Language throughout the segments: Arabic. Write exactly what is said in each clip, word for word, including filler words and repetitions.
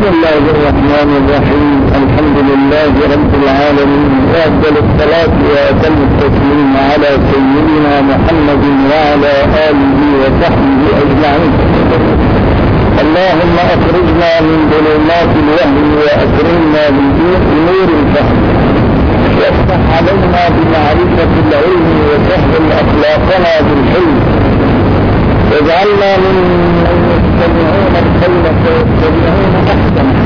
بسم الله الرحمن الرحيم. الحمد لله رب العالمين، وأفضل الصلاة وأتم التسليم على سيدنا محمد وعلى آله وصحبه أجمعين. اللهم أخرجنا من ظلمات الوهم وأكرمنا بنور الفهم، وافتح علينا بمعرفة العلم وسهل أخلاقنا بالحلم، واجعلنا من يستمعون القول فيتبعون أحسنه.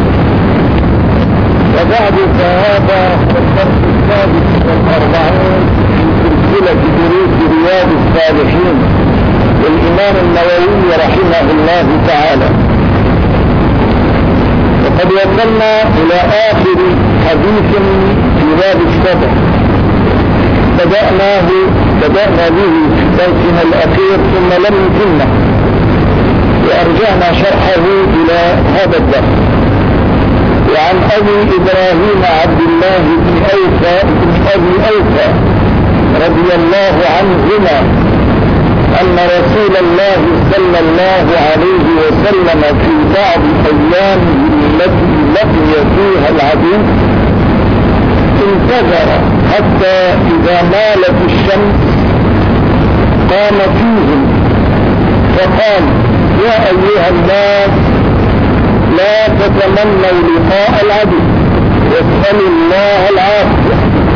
وبعد فهذا الدرس السادس والأربعون في سلسلة دروس رياض الصالحين للإمام النووي رحمه الله تعالى. وقد وصلنا إلى آخر حديث في باب الصبر بدأناه بدأنا به في درسنا الأخير ثم لم يتمه، وأرجعنا شرحه إلى هذا الدرس. وعن أبي إبراهيم عبد الله بن أوفى بن أبي أوفى رضي الله عنهما أن رسول الله صلى الله عليه وسلم في بعض أيامه التي لقي فيها العدو انتظر حتى إذا مالت الشمس قام فيهم فقال: يا أيها الناس، لا تتمنوا لقاء العدو واسألوا الله العافية،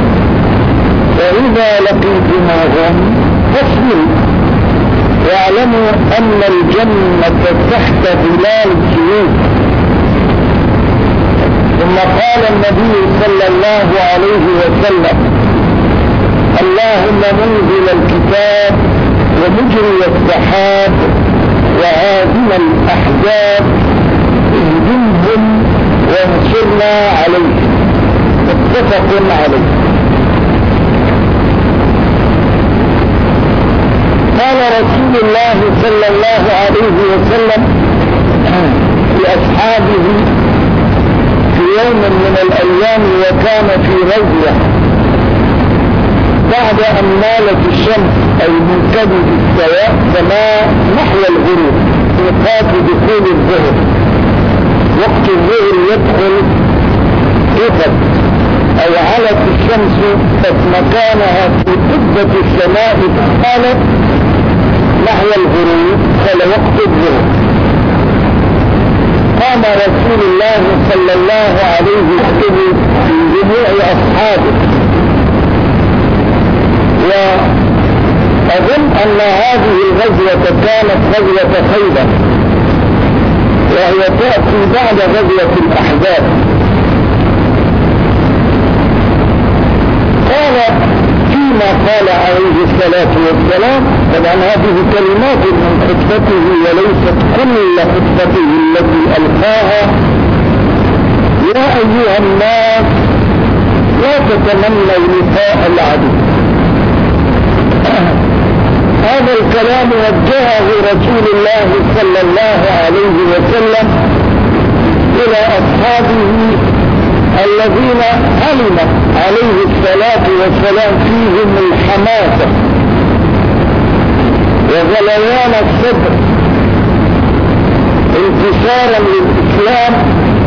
فإذا لقيتموهم فاصبروا واعلموا أن الجنة تحت ظلال السيوف. ثم قال النبي صلى الله عليه وسلم: اللهم منزل الكتاب ومجري السحاب وهازم الأحزاب اهدمهم وانصرنا عليهم. متفق عليه. قال رسول الله صلى الله عليه وسلم لأصحابه في يوم من الأيام وكان في غزوة بعد أن مالت الشمس أي من كبد السماء نحو الغروب ميقات دخول الظهر. وقت الظهر يدخل إفت أو علت الشمس مكانها في قبة السماء قالت نحو الغروب قال وقت الظهر. قام رسول الله صلى الله عليه وسلم في جميع أصحابه. وأظن أن هذه الغزوة كانت غزوة خيبر، وهي تأتي بعد غزوة الأحزاب. قال فيما قال عليه الصلاة والسلام، طبعا هذه كلمات من خطبته وليست كل خطبته التي ألقاها: يا أيها الناس، لا تتمنوا لقاء العدو. هذا الكلام وجهه رسول الله صلى الله عليه وسلم إلى أصحابه الذين علم عليه الصلاة والسلام فيهم الحماسة وغليان الصدر انتصارا للإسلام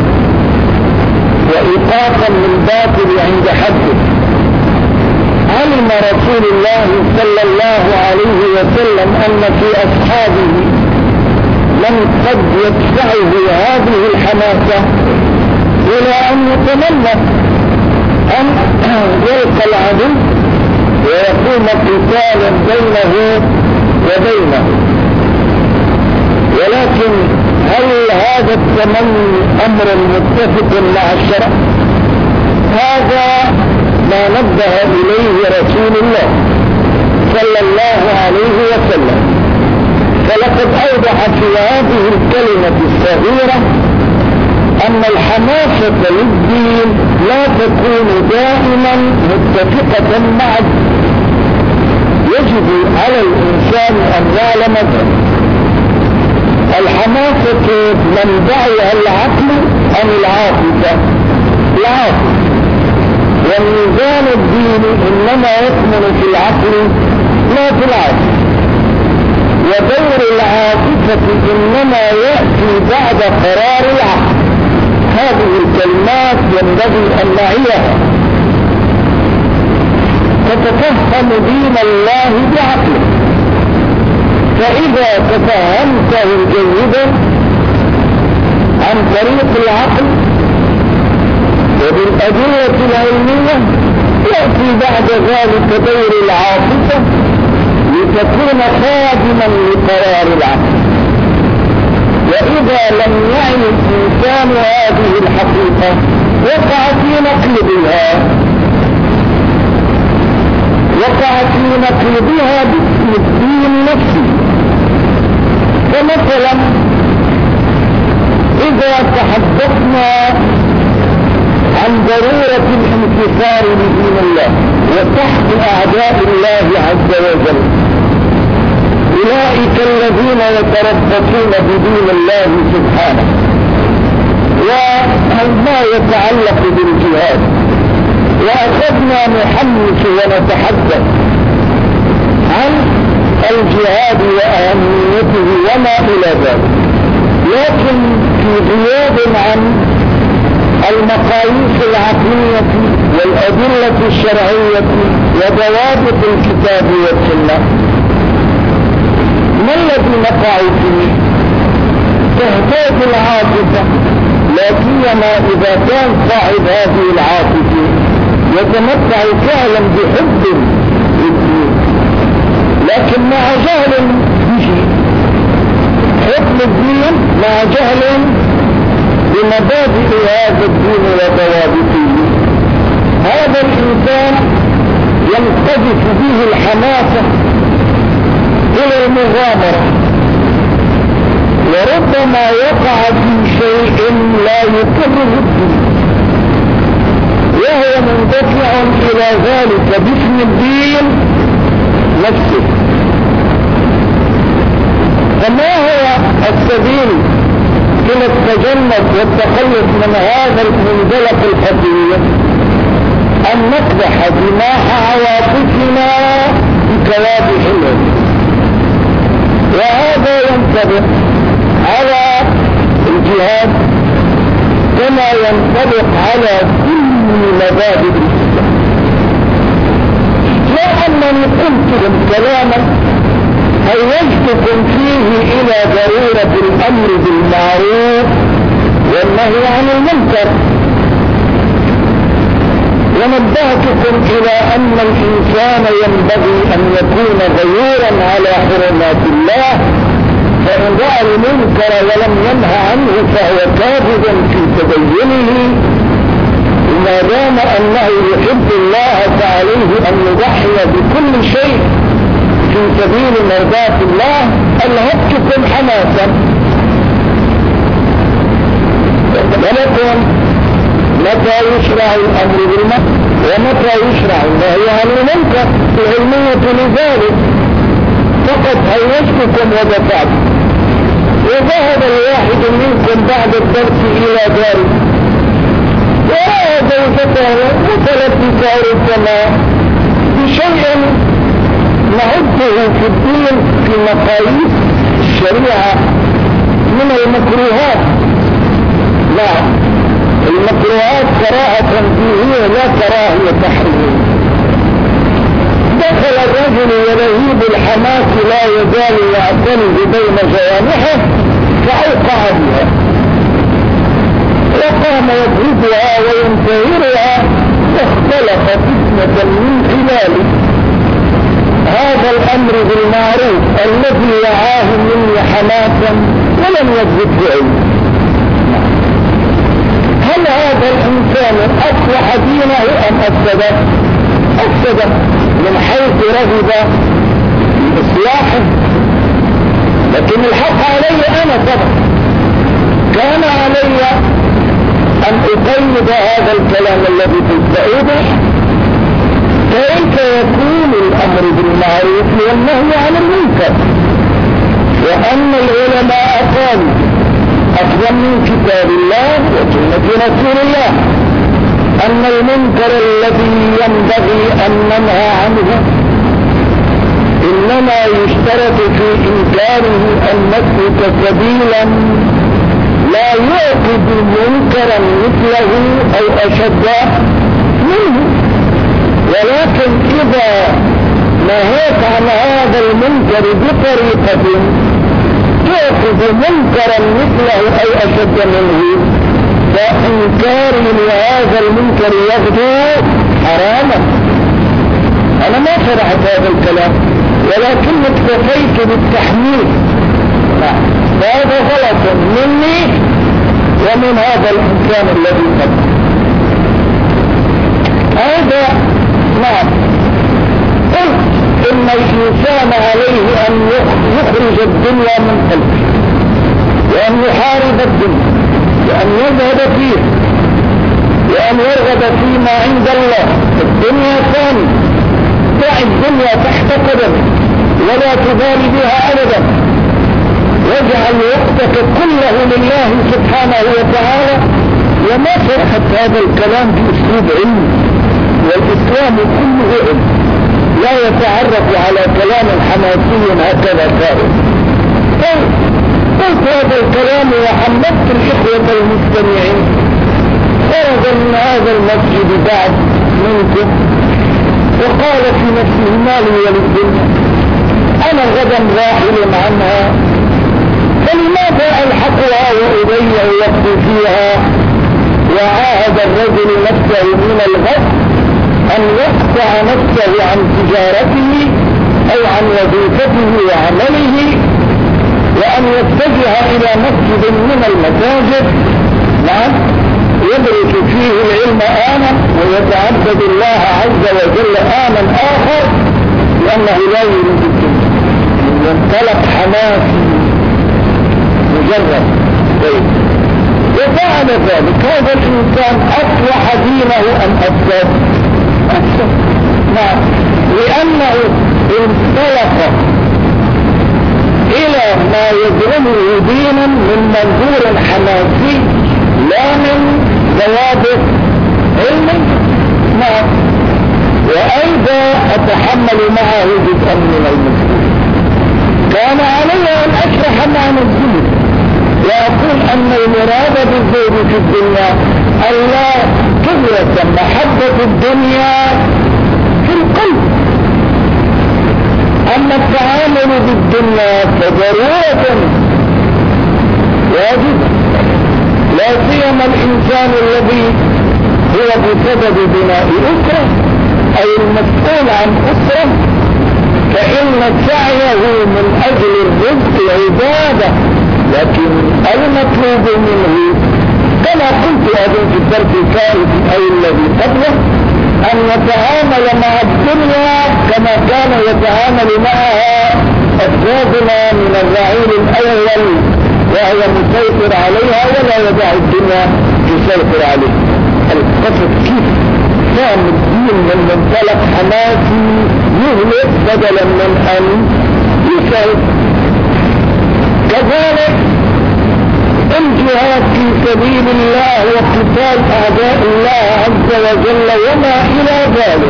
وإيقافا للباطل عند حده. علم رسول الله صلى الله عليه وسلم أن في أصحابه من قد يدفعه هذه الحماسة إلى أن يتمنى أن يلقى العدو ويقوم قتالا بينه وبينه. ولكن هل هذا التمني أمر متفق مع الشرع؟ هذا ما نبه إليه رسول الله صلى الله عليه وسلم. فلقد أوضح في هذه الكلمة الصغيرة أن الحماسة للدين لا تكون دائما متفقة مع الدين. يجب على الإنسان أن يعلم ذلك. الحماسة منبعها العقل أم العاطفة؟ العاطفة. والميزان الديني إنما يكمن في العقل لا في العاطفة. ودور العاطفة إنما يأتي بعد قرار العقل. هذه الكلمات ينبغي أن نعيها. تتفهم دين الله بعقلك، فإذا تفهمته جيدا عن طريق العقل وبالأدلة العلمية، يأتي بعد ذلك دور العاطفة لتكون خادما لقرار العقل. وإذا لم يعي الإنسان هذه الحقيقة وقع في نقلبها وقع في نقلبها باسم الدين نفسه. فمثلا إذا تحدثنا عن ضرورة الانتصار لدين الله وسحق أعداء الله عز وجل، أولئك الذين يتربصون بدين الله سبحانه، وما يتعلق بالجهاد. وأخذنا نحمس ونتحدث عن الجهاد وأهميته وما إلى ذلك، لكن في غياب عن المقاييس العقلية والأدلة الشرعية وضوابط الكتاب والسنة. ما الذي نقع فيه؟ تهتاج العاطفة، لا سيما إذا كان صاحب هذه العاطفة يتمتع فعلا بحب للدين، لكن مع جهل به، حب الدين مع جهل بمبادئ هذا الدين وضوابطه، هذا الإنسان ينقذف به الحماسة إلى المغامرة، وربما يقع في شيء لا يكره الدين، وهو مندفع إلى ذلك باسم الدين نفسه. فما هو السبيل إلى التجنب والتخلص من هذا المنزلق الخطير؟ أن نقدح جماح عواطفنا بكوابح العلم، وهذا ينطبق على الجهاد كما ينطبق على كل مبادئ الإسلام. لو أنني قلت لكم كلاما هيجتكم فيه إلى ضرورة الأمر بالمعروف والنهي عن المنكر، ونبهتكم إلى أن الإنسان ينبغي أن يكون غيورا على حرمات الله، فإن رأى المنكر ولم ينهى عنه فهو كاذب في تدينه. وما دام أنه يحب الله فعليه أن يضحي بكل شيء في سبيل مرضاة الله. ألهبتكم حماسا، ولكم متى يشرع الأمر بالمعروف ومتى يشرع النهي عن المنكر، العلمية لذلك فقد هيجتكم ودفعتم. وذهب الواحد منكم بعد الدرس إلى داره ورأى زوجته متلبسة ربما بشيء نعده في الدين في مقاييس الشريعة من المكروهات. لا، المكروهات كراهة تنزيهية لا كراهية تحريمية. دخل الرجل ولهيب الحماس لا يزال يعتمد بين جوانحه فأوقع بها، وقام يضربها وينتهرها، واختلف فتنة من خلاله هذا الأمر بالمعروف الذي وعاه مني حماسا ولم يضرب بعلم. هل هذا الإنسان أصلح دينه أم أفسده؟ أفسده من حيث رغب في إصلاحه، لكن الحق علي أنا طبعا. كان علي أن أقيد هذا الكلام الذي تستعيده. كيف يكون الأمر بالمعروف والنهي عن المنكر وأن العلماء قالوا أفضل من كتاب الله وسنة رسول الله أن المنكر الذي ينبغي أن ننهى عنه إنما يشترط في إنكاره أن نسلك سبيلا لا يعطي تجد منكرا مثله أو أشد منه، ولكن إذا نهيت عن هذا المنكر بطريقة تأخذ منكرا مثله أو أشد منه، فإنكاري لهذا المنكر يغدو حراما. أنا ما شرحت هذا الكلام ولكن اكتفيت بالتحميل، فهذا غلط مني ومن هذا الإنسان الذي قبل هذا. نعم، قلت إن الإنسان عليه أن يخرج الدنيا من قلبه وأن يحارب الدنيا وأن يذهب فيه وأن يرغب فيما عند الله. الدنيا ثاني، دع الدنيا تحت قدمك ولا تبالي بها أبدا، واجعل وقتك كله لله سبحانه وتعالى. وما شرحت هذا الكلام بأسلوب علمي، والإسلام كله علم، لا يتعرف على كلام حماسي هكذا فارغ. قلت هذا الكلام وحمدت الإخوة المستمعين. خرج من هذا المسجد بعض منكم وقال في نفسه ما لي وللدنيا، أنا غدا راحل عنها، فلماذا ألحقها وأضيع وقتي فيها؟ وعاهد الرجل نفسه من الغد أن يقطع نفسه عن تجارته أو عن وظيفته وعمله، وأن يتجه إلى مسجد من المساجد، نعم، يدرك فيه العلم آنا ويتعبد الله عز وجل آنا آخر، لأنه لا يريد الدنيا. ينطلق حماسي مجرد طيب. وفعل ذلك هذا الإنسان أصلح دينه أم أفسد؟ أفسد، نعم، لأنه انطلق إلى ما يدعمه دينا من منظور حماسي لا من ضوابط علمي. نعم، وأيضا أتحمل معه جزءا من المسؤولية. كان علي أن أشرح معنى الزهد وأقول أن المراد بالزهد في الدنيا ألا تغرس محبة الدنيا في القلب. أما التعامل بالدنيا فضرورة واجب، لا سيما الإنسان الذي هو بسبب بناء أسرة أو المسؤول عن أسرة، فإن سعيه من أجل الرزق عبادة، لكن المطلوب منه كما قلت هذا في الدرس الثالث أو الذي قبله أن يتعامل مع الدنيا كما كان يتعامل معها أجدادنا من الرعيل الأول، وهو مسيطر عليها ولا يدع الدنيا تسيطر عليه. القصد كيف فهم الدين من منطلق حماسي يهلك بدلا من أن يسعد. كذلك الجهاد في سبيل الله وقتال أعداء الله عز وجل وما إلى ذلك.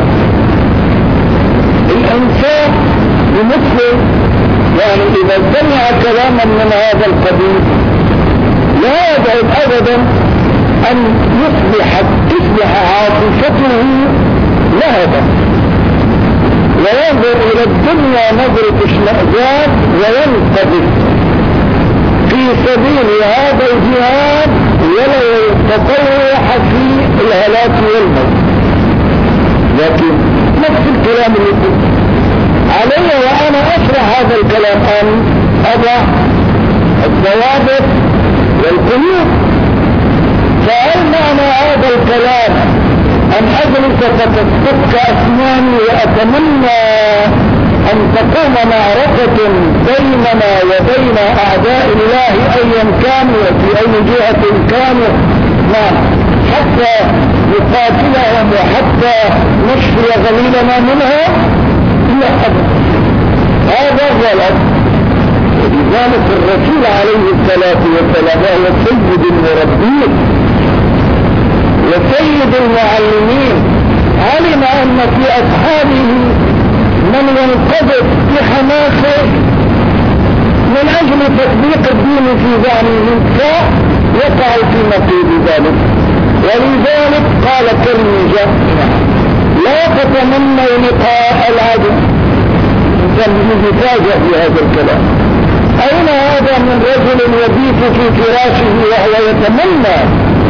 الإنسان المسلم يعني إذا سمع كلاما من هذا القبيل لا يبعد أبدا أن يصبح تصبح عاطفته لهبا وينظر إلى الدنيا نظرة اشمئزاز وينقذف في سبيل هذا الجهاد ولا يتطوح في الهلاك والموت. لكن نفس الكلام اللي قلت علي وأنا أشرح هذا الكلام أن أضع الضوابط والقيود. فهل معنى هذا الكلام أن أجلس فتسبك أسناني وأتمنى أن تقوم معركة بيننا وبين أعداء الله أيا كانوا وفي أي جهة كانوا حتى نقاتلهم وحتى نشفي غليلنا منها؟ لا أبدا، هذا غلط. ولذلك الرسول عليه الصلاة والسلام هو سيد المربين وسيد المعلمين، علم أن في أصحابه من ينقذف بحماسه من أجل تطبيق الدين في ذهنه، يقعوا في نقيض ذلك. ولذلك قال كلمة جامعة: لا تتمنوا لقاء العدو. كان يتفاجأ بهذا الكلام. أين هذا من رجل يبيت في فراشه وهو يتمنى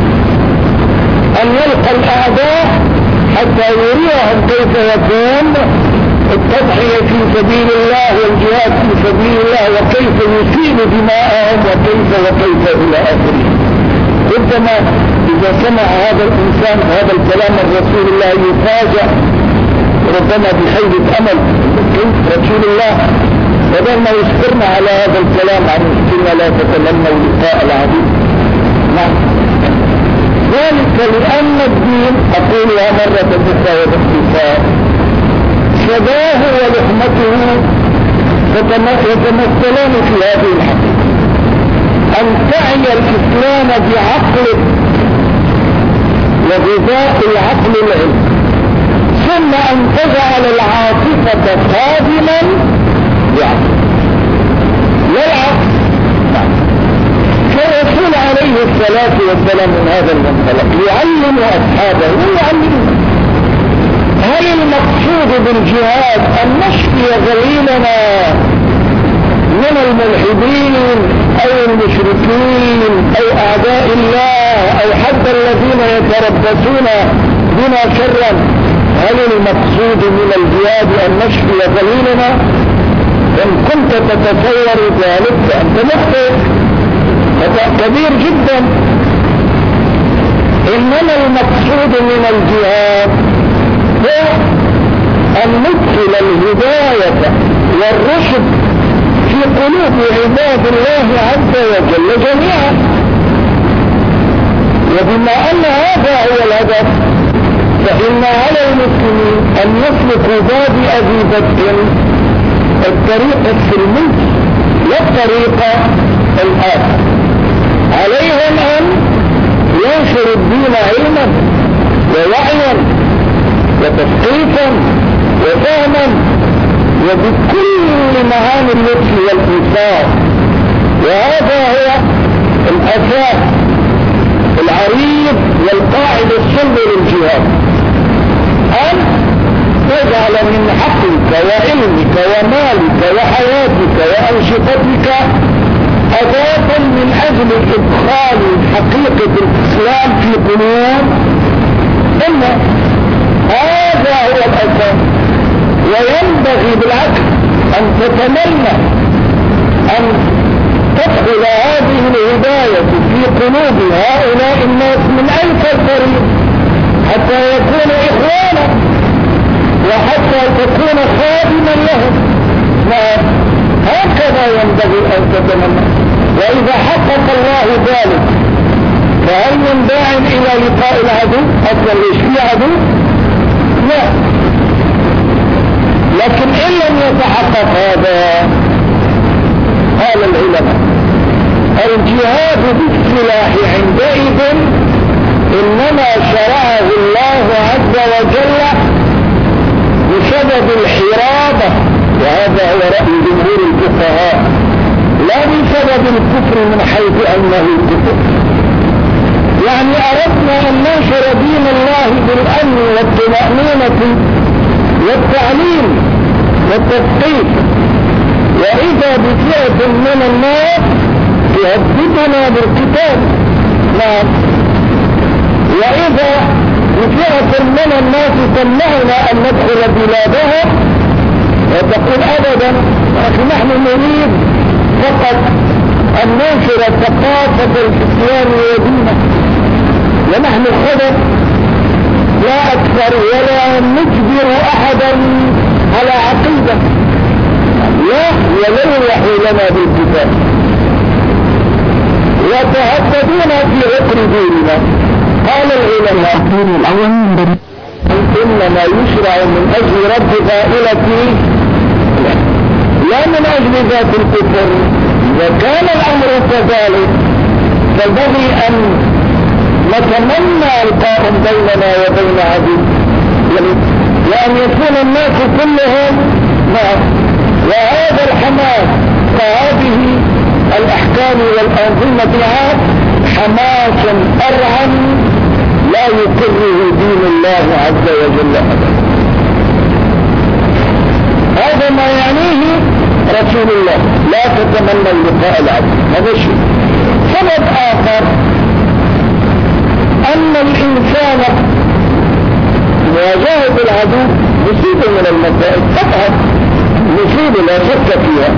أن يلقى الأعداء حتى يريهم كيف يكون التضحية في سبيل الله والجهاد في سبيل الله وكيف يسيل دماءهم وكيف وكيف إلى آخره. ربما إذا سمع هذا الإنسان هذا الكلام من رسول الله يفاجأ ربما بخيبة أمل. كيف رسول الله بدل ما يصبرنا على هذا الكلام عن مسكين لا تتمنوا لقاء العدو؟ نعم، ذلك لأن الدين، أقولها مرة أخرى وباختصار، شباه ولحمته يتمثلان في هذه الحقيقة: أن تعي الإسلام بعقل وغذاء العقل العلم، ثم أن تجعل العاطفة خادما بعقل والعقل. فالرسول عليه الصلاة والسلام من هذا المنطلق يعلم أصحابه ويعلمهم. هل المقصود بالجهاد أن نشفي غليلنا من الملحدين أو المشركين أو أعداء الله أو حتى الذين يتربصون بنا شرا؟ هل المقصود من الجهاد أن نشفي غليلنا؟ إن كنت تتصور ذلك فأنت مخطئ خطأ كبير جدا. إنما المقصود من الجهاد هو أن ندخل الهداية والرشد في قلوب عباد الله عز وجل جميعا. وبما أن هذا هو الهدف فإن على المسلمين أن يسلكوا باب أبي بكر الطريق السلمي والطريق الآخر. عليهم أن ينشروا الدين علما ووعيا وتثقيفا وفهما وبكل معاني اللطف والإيثار. وهذا هو الأساس العريض والقاعدة الصلب للجهاد: أن تجعل من حقك وعلمك ومالك وحياتك وأنشطتك أداة من أجل إدخال حقيقة الإسلام في قلوب الناس. هذا هو الأساس. وينبغي بالعكس أن تتمنى أن تدخل هذه الهداية في قلوب هؤلاء الناس من أيسر طريق حتى يكونوا إخوانا وحتى تكون خادما لهم. هكذا ينبغي أن تتمنى. وإذا حقق الله ذلك فهل من داع إلى لقاء العدو؟ أصلا ليش في عدو؟ لا. لكن إن لم يتحقق هذا قال العلماء الجهاد بالسلاح عندئذ إنما شرعه الله عز وجل بسبب الحرابة، وهذا هو رأي جمهور الفقهاء، لا بسبب الكفر من حيث أنه الكفر. يعني أردنا أن ننشر دين الله بالأمن والطمأنينة والتعليم والتثقيف، وإذا بفئة من الناس تهددنا بالقتال، نعم، وإذا بفئة من الناس تمنعنا أن ندخل بلادها وتقول أبدا أخي نحن نريد فقط أن ننشر ثقافة الإسلام ودينه ونحن خبر لا أكثر ولا نجبر أحدا على عقيدة، لا يلوح لنا بالكتاب وتهددون في عقر ديننا. قال العلماء إنما يشرع من أجل رد غائلة لا من أجل ذات الكفر. إذا كان الأمر كذلك فالبغي أن نتمنى القائم بيننا وبين عدو، وأن يكون الناس كلهم معه. وهذا الحماس وهذه الأحكام والأنظمة حماس أرعن لا يقره دين الله عز وجل أبدا. هذا ما يعنيه رسول الله، لا تتمنى اللقاء العبد. هذا شيء. سبب آخر أن الإنسان مواجهة العدو مصيبة من المصائب، طبعا مصيبة لا شك فيها.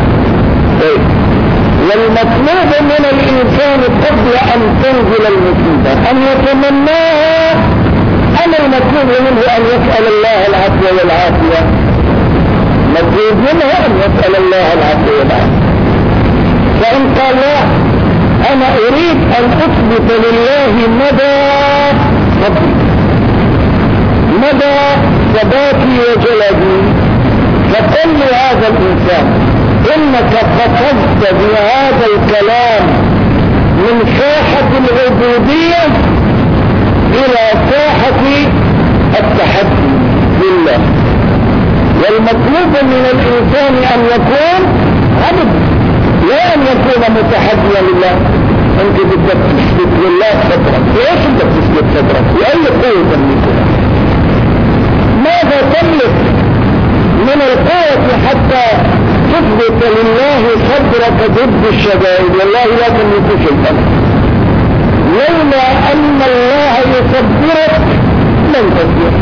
والمطلوب من الإنسان قبل أن تنزل المصيبة أن يتمناها. أما المطلوب منه أن يسأل الله العفو والعافية، مطلوب منه أن يسأل الله العفو والعافية. فإن قال لا أنا أريد أن أثبت لله مدى فضلي، مدى ثباتي وجلدي، فقل لهذا الإنسان إنك قفزت بهذا الكلام من ساحة العبودية إلى ساحة التحدي لله. والمطلوب من الإنسان أن يكون عبد، لا أن يكون متحديا لله. أنت بدك تثبت لله صدرك، إيش بدك تثبت صدرك؟ بأي قوة تملكها؟ ماذا تملك من القوة حتى تثبت لله صدرك ضد الشدائد؟ والله لا تملك شيئا. لولا أن الله يصبرك لن تصبر،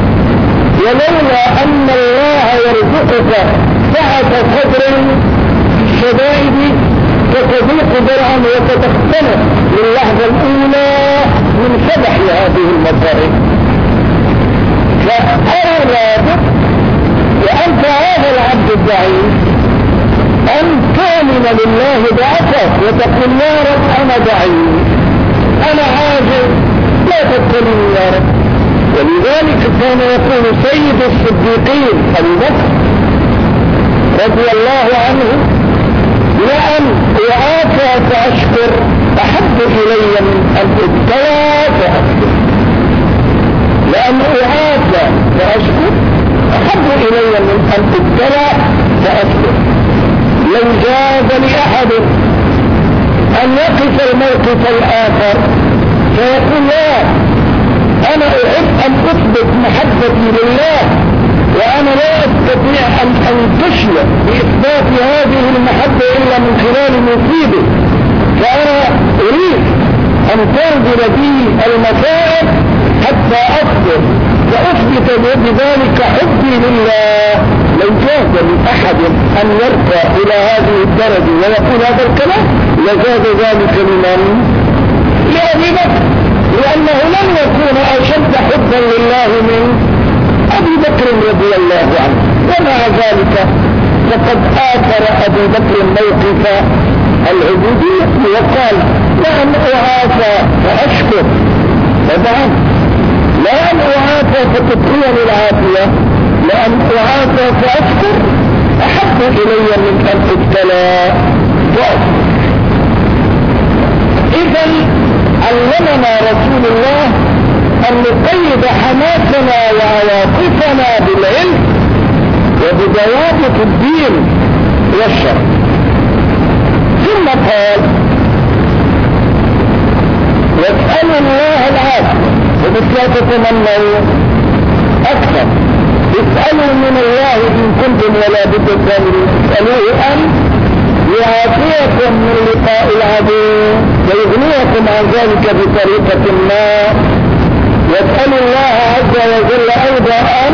ولولا أن الله يرزقك سعة صدر الشدائد فتضيق درعا وتتختلف للحظة الأولى من سبح هذه المصائب. فأرى وأنت هذا العبد الضعيف أن تؤمن لله ضعفك وتقول يا رب أنا ضعيف، أنا عاجز، لا تبتلني يا رب. ولذلك كان يقول سيد الصديقين أبو بكر رضي الله عنه لأن أعافى فأشكر أحب إلي من أن ابتلى فأشكر. لأن أعافى فأشكر أحب إلي من أن ابتلى فأشكر. لو جاز لأحد أن يقف الموقف الآخر فيقول لا أنا أحب أن أثبت محبتي لله وأنا لا أستطيع أن أنتشل بإثبات هذه المحبة إلا من خلال مصيبة، فأنا أريد أن تنزل بي المصائب حتى أصبر وأثبت بذلك حبي لله. لو جاز لأحد أن يرقى إلى هذه الدرجة ويقول هذا الكلام لجاز ذلك لمن؟ لأبي بكر، لأنه لم يكون أشد حبا لله من أبي بكر رضي الله عنه. ومع ذلك فقد آثر أبي بكر موقف العبودية وقال لأن أعافى فأشكر. طبعا لأن أعافى فتبقيني العافية، لأن أعافى فأشكر أحب إلي من أن ابتلى فأصبر. إذن علمنا رسول الله أن نقيد حماسنا وعواطفنا بالعلم وبضوابط الدين والشرع. ثم قال واسألوا الله العافية، وبالذات تتمنوا أكثر. اسألوا من الله إن كنتم ولا بد تعملون، اسألوه أن يعافيكم من لقاء العدو ويغنيكم عن ذلك بطريقة ما. واسألوا الله عز وجل أيضا أن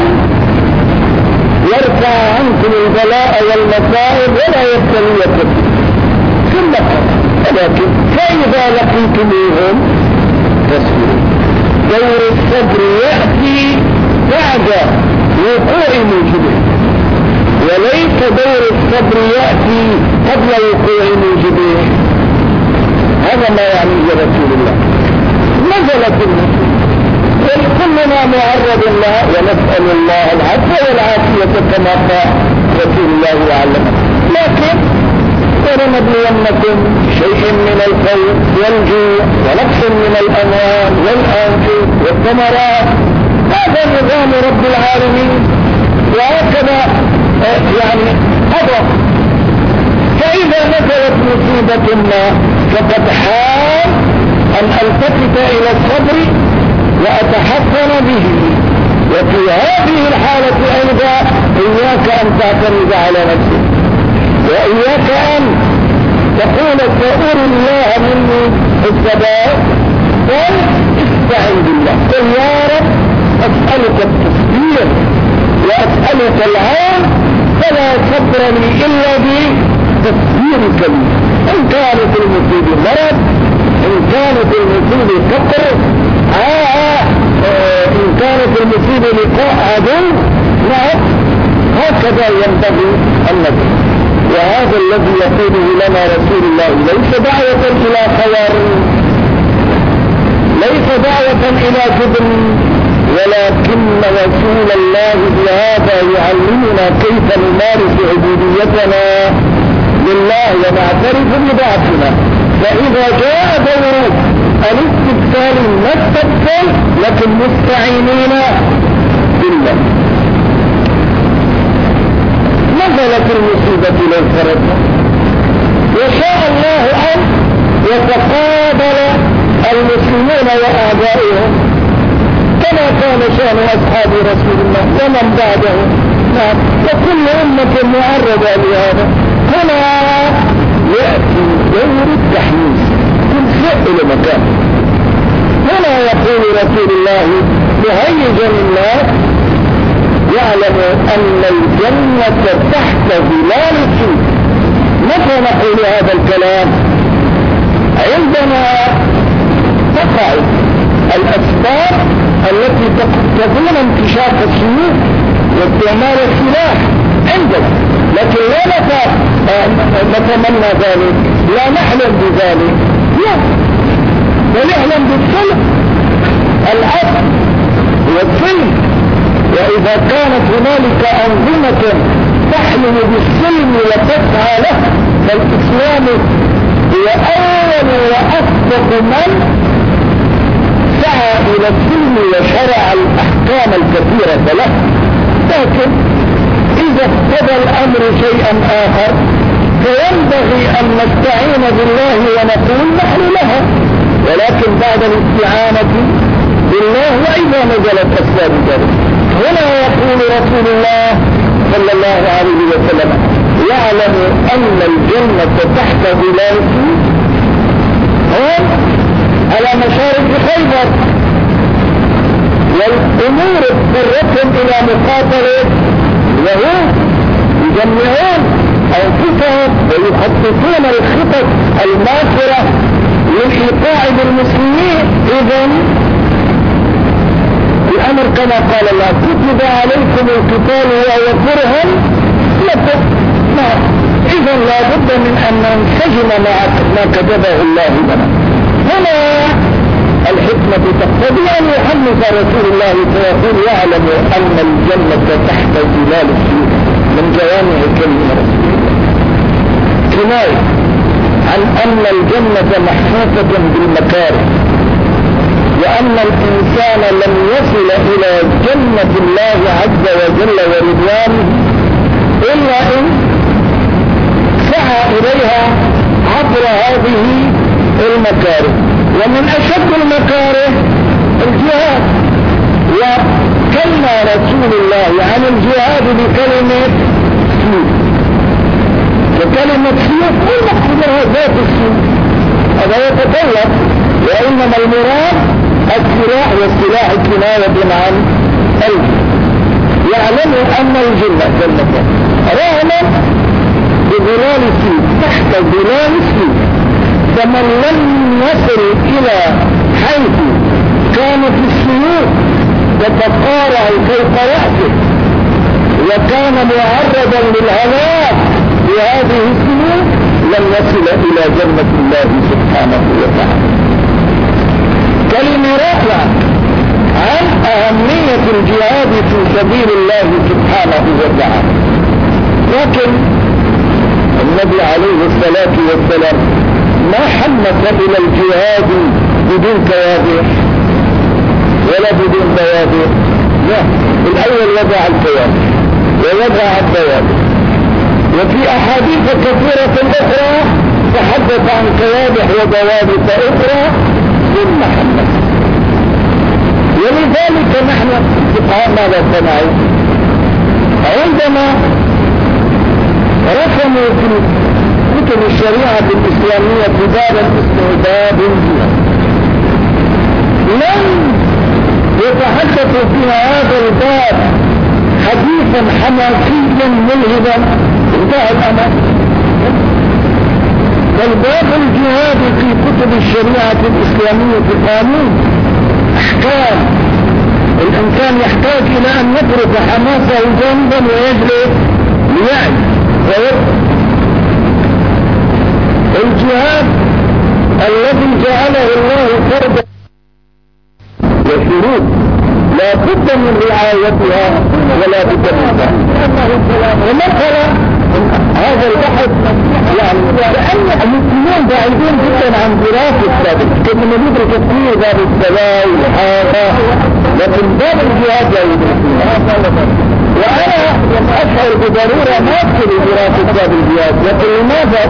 يرفع عنكم البلاء والمصائب ولا يبتليكم. ثم ولكن فإذا لقيتموهم فاصبروا. دور الصبر يأتي بعد وقوع موجبه، وليس دور الصبر يأتي قبل وقوع موجبه. هذا ما يعنيه رسول الله. نزلت المصيبة وكلنا معرض لها ونسأل الله العفو والعافية كما قال رسول الله وعلمنا. لكن ولنبلونكم شيء من الخوف والجوع ونقص من الأموال والأنفس والثمرات. هذا نظام رب العالمين وهكذا يعني قضى. فإذا نزلت مصيبة ما فقد حال أن ألتفت إلى الصبر وأتحسن به. وفي هذه الحالة أيضا إياك أن تعتمد على نفسك، وإياك أن تقول سأر الله مني الثبات، بل استعن بالله. قل يا رب أسألك التصبير وأسألك العون، فلا صبر لي إلا بتصبيرك لي. إن كانت المصيبة مرض، إن كانت المصيبة فقر، آه آه إن كانت المصيبة لقاء عدو، نعم هكذا ينبغي النبي. وهذا الذي يقوله لنا رسول الله ليس دعوة إلى خيار، ليس دعوة إلى جبن، ولكن رسول الله بهذا يعلمنا كيف نمارس عبوديتنا لله ونعترف بضعفنا. فإذا جاء دور الاستبدال نستبدل، لكن مستعينين بالله. نزلت المصيبة لو فرضنا، وشاء الله أن يتقابل المسلمون وأعدائهم كما كان شأن أصحاب رسول الله ومن بعده. نعم، وكل أمة معرضة لهذا. هنا يأتي دور التحميس، كل شيء إلى مكان. هنا يقول رسول الله مهيجا الناس يعلم أن الجنة تحت ظلال السوق. متى نقول هذا الكلام؟ عندما تقع الأسباب التي تكون انكشاف السيوف واستعمال السلاح عندنا، لكن لا نتمنى ذلك، لا نحلم بذلك، لا، ونحلم بالصلح العدل والسلم. وإذا كانت هنالك أنظمة تحلم بالسلم وتسعى له، فالإسلام هو أول وأسبق من سعى إلى السلم وشرع الأحكام الكثيرة له. لكن إذا اقتضى الأمر شيئا آخر فينبغي أن نستعين بالله ونقول نحن لها، ولكن بعد الاستعانة بالله وإذا نزلت أسباب ذلك. هنا يقول رسول الله صلى الله عليه وسلم يعلم أن الجنة تحت ظلاله هم على مشارف خيبر، والأمور اضطرتهم إلى مقاتلة اليهود، يجمعون أنفسهم ويخططون الخطط الماكرة للإيقاع بالمسلمين. إذن الأمر كما قال الله كتب عليكم القتال وهو كره لكم. إذن لا بد من أن ننسجم مع ما كتبه الله لنا. هنا الحكمة تقتضي أن يحمس رسول الله فيقول يعلم أن الجنة تحت ظلال السيوف من جوامع كلمة رسول الله، كناية عن أن الجنة محفوفة بالمكاره، وأن الإنسان لم يصل إلى جنة الله عز وجل ورضوانه إلا إن سعى إليها عبر هذه المكاره. ومن أشد المكاره الجهاد، وكلم رسول الله عن الجهاد بكلمة سيوف، وكلمة سيوف كل مقصودها ذات السيوف، هذا يتطلب، وإنما المراد السلاح، والسلاح كناية عن قلب. يعلم أن الجنة جنة رغم بظلال السيوف، تحت ظلال السيوف. فمن لم يصل إلى حيث كانت السيوف تتقارع فوق رأسه وكان معرضا للهلاك بهذه السيوف، لم يصل إلى جنة الله سبحانه وتعالى. كلمة رائعة عن أهمية الجهاد في سبيل الله سبحانه وتعالى. لكن النبي عليه الصلاة والسلام ما حمس إلى الجهاد بدون كوابير ولا بدون بوابير، لا، الأول وضع الكوابير ووضع البوابير. وفي أحاديث كثيرة أخرى تحدث عن كوابح وضوابط أخرى محمد. ولذلك نحن الفقهاء ماذا صنعوا؟ عندما رسموا في كتب الشريعة الإسلامية بابا اسمه باب الجهاد، لم يتحدثوا في هذا الباب حديثا حماسيا ملهبا انتهى الأمر. بل باب الجهاد في كتب الشريعة الإسلامية في قانون أحكام الإنسان يحتاج إلى أن يترك حماسه جانبا ويجلس ليعي ويبقى. الجهاد الذي جعله الله فردا وشروط لا بد من رعايتها ولا بد منها. ومثلا هذا البحث يعني لأن المسلمين بعيدين جدا عن دراسة السابق، كنا ندرك كثير باب الصلاة والحاجة، لكن باب الجهاد لا يدرسون. وأنا أشعر بضرورة ما أدخل دراسة باب الجهاد، لكن لماذا؟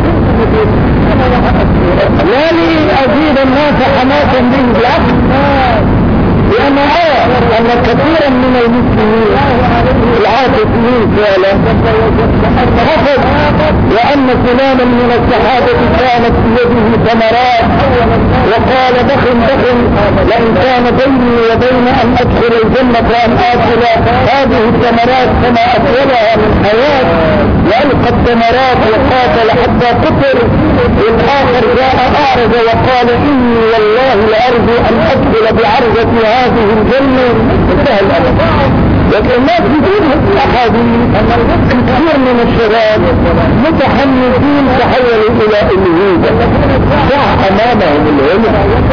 لا لي أزيد الناس حماسا به، بالعكس، لأن أرى أن كثيرا من المسلمين العاطفيين فعلا حفظ وأن فلانا من الصحابة كانت بيده ثمرات وقال دخل دخل لأن كان بيني وبين أن أدخل الجنة وأن آكل هذه الثمرات كما أكلها من حياة، وألقى الثمرات وقاتل حتى قتل. الآخر جاء أعرض وقال إني والله لأرجو أن أدخل بعرضة هذه الجنة. انتهى الأمر. لكن الناس بدون الأحاديث كثير من الشباب متحمسين تحولوا إلى الهيبة، ضع أمامهم العلم.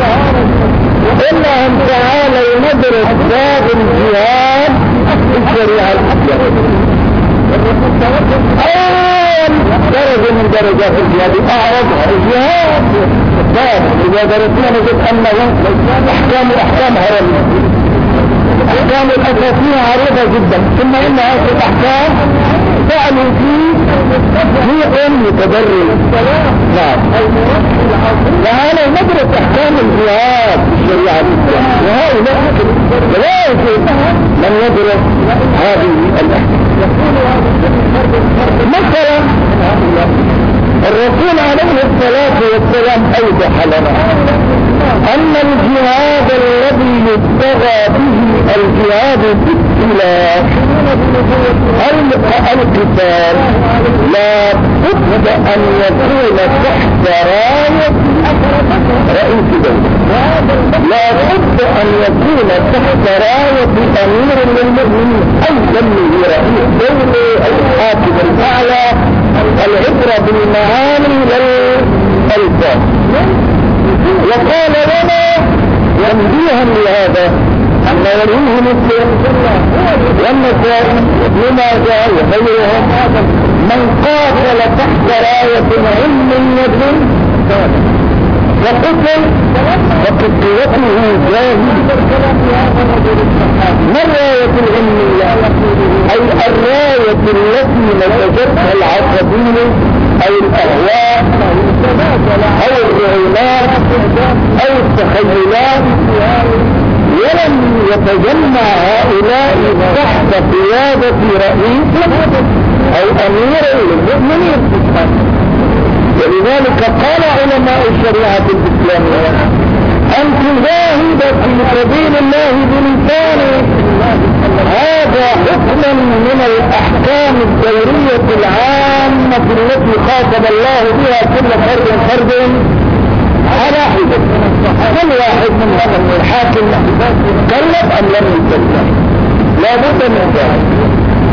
إنهم تعالوا ندرس باب الجهاد في الشريعة الإسلامية. أول درجة من درجات الجهاد أعرضها الجهاد باب. إذا درسنا نجد أنه أحكام أحكام هرمية، الأحكام الأساسية عريضة جدا، ثم إن هذه الأحكام فعلوا فيه هي أم متبرر. نعم. وهذا ندرس أحكام الجهاد في الشريعة الإسلامية، وهؤلاء لا يجوز من يدرس هذه الأحكام. مثلا الرسول عليه الصلاة والسلام أوضح لنا أن الجهاد الذي يبتغى به الجهاد بالسلاح القتال لا بد أن يكون تحت راية رئيس دولة، لا بد أن يكون تحت راية أمير للمؤمنين أو سميه رئيس دولة الحاكم الأعلى. العبرة بالمعاني للألفاظ. وقال لنا ينبيها لهذا أن يرويه مسلم والنسائي لماذا وغيرهم من قاتل تحت راية علمية وقتل وقتلته جاهل. ما الراية العلمية؟ أي الراية التي نتجتها العصبية أو الأهواء أو الرعونات أو التخيلات، ولم يتجمع هؤلاء تحت قيادة رئيس أو أمير للمؤمنين. ولذلك قال علماء الشريعة الإسلامية أن تجاهد في سبيل الله بلسانك، هذا حكم من الأحكام الدورية العامة التي خاطب الله بها كل فرد فرد على حدة. كل واحد من الحاكم كلف أم لم يكلف، لا بد من ذلك.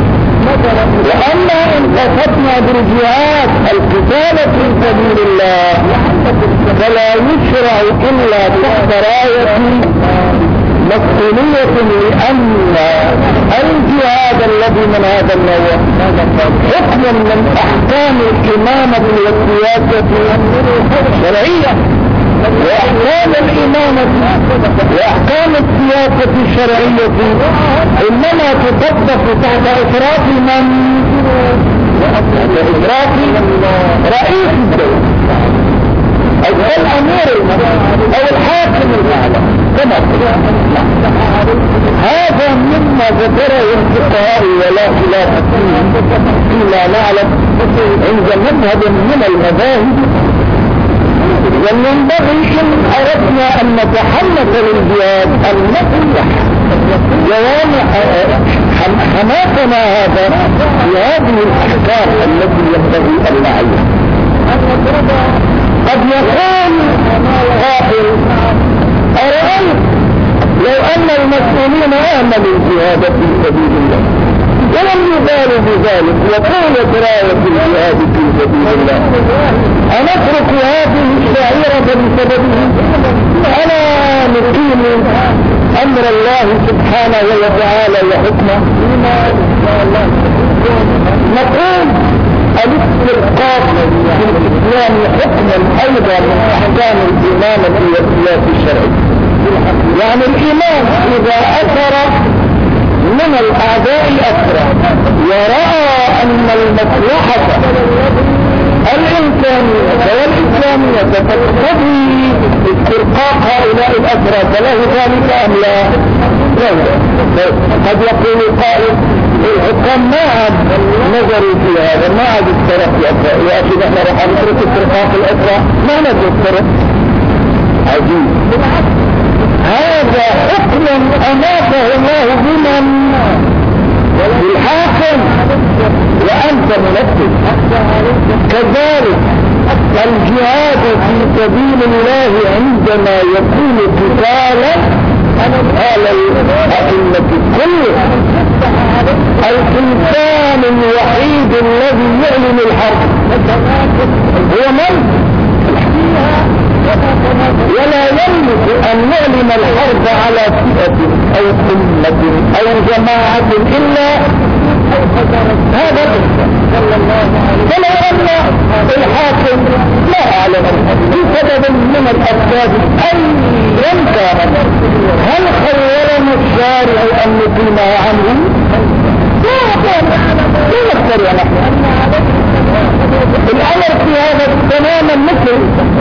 وأما إن قصدنا بالجهاد القتال في سبيل الله فلا يشرع إلا تحت راية مسؤولية، لأن الجهاد الذي من هذا النوع حكم من أحكام الإمامة والسياسة الشرعية، وأحكام الإمامة وأحكام السياسة الشرعية إنما تطبق تحت إشراف من؟ تحت إشراف رئيس الدولة. او الامير المسؤول او الحاكم الاعلى كما هذا مما ذكره الفقهاء ولا خلاف فيه فيما نعلم عند مذهب من المذاهب. وينبغي ان اردنا ان نتحمس للجهاد ان نصلح جوامع حماسنا هذا في هذه الاحكام التي ينبغي ان نعيها. قد يقول قائل أرأيت لو أن المسؤولين آمنوا الجهاد في سبيل الله ولم يبالوا بذلك وطولت راية الجهاد في سبيل الله أنترك هذه الشعيرة بسببه؟ ألا نقيم أمر الله سبحانه وتعالى وحكمه؟ نقول الاسترقاق في الإسلام حكما أيضا من أحكام الإمامة والسياسة الشرعية. يعني الإمام إذا أثر من الأعداء أثر ورأى أن المصلحة الإنسانية والإسلامية تقتضي استرقاق هؤلاء الأسرى فله ذلك أم لا؟ قد يقول قائل الحكام ما عاد نظروا في هذا ما عاد استرق الأسرى يا أخي نحن رح نترك استرقاق الأسرى ما نسترق عجيب. هذا حكم أماته الله بمن بالحاكم وأنت منفذ. كذلك الجهاد في سبيل الله عندما يكون قتالا قال الأئمة كلهم الإنسان الوحيد الذي يعلن الحرب هو من؟ ولا يملك أن يعلن الحرب على فئة أو أمة أو جماعة إلا هذا فلو أن الحاكم لا أعلم بسبب من الأسباب أيا كانت هل خيرنا الشارع أن نقيمها عنه؟ لا لا نختار نحن الأمر في هذا تماما مثل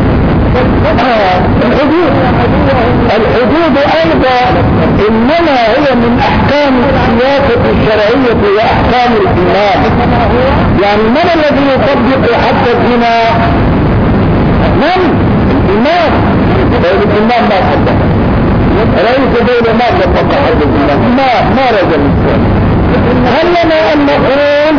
الحدود. الحدود أيضا إنما هي من أحكام السياسة الشرعية وأحكام الإمام. يعني من الذي يطبق حد الزنا؟ من؟ الإمام. الإمام ما طبق رئيس دولة ما طبق حد الزنا ما ما رجل الإسلام. هل لنا أن نقول